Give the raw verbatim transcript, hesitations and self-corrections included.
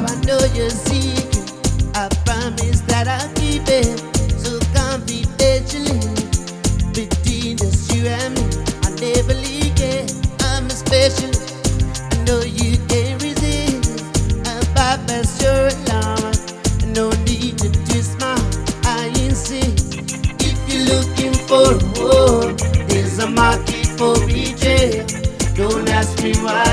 Now I know you're seeking. I promise that I'll keep it so confidentially between just you and me. I never leak it. I'm a specialist. I know you can't resist. I bypass your alarm. No need to twist my heart. I insist. If you're looking for a war, there's a market for betrayal. Don't ask me why.